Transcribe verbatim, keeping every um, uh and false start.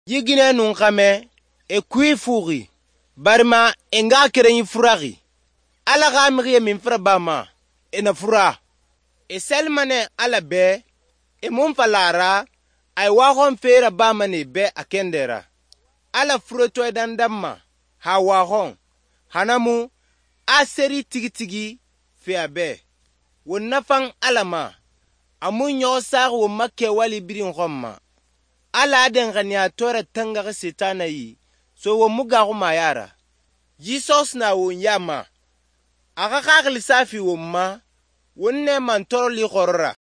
Yigine nunkame e kui furi. Barma enga kerenyi furagi. Ala gamriye min fra bama ena fura. E selmane ala be e mumfalara ay wahon fera bama ne be akendera. Ala furoto dandamma ha wahon hanamu aseri tigi tigi fe abe. Won nafang alama amun yosar wo makke wali birin homma. Ala den ganya tora tanga setana yi so wo muga kuma yara. Jesus na won yama. Aka kakli safi wo ma wonne man toro li gorra.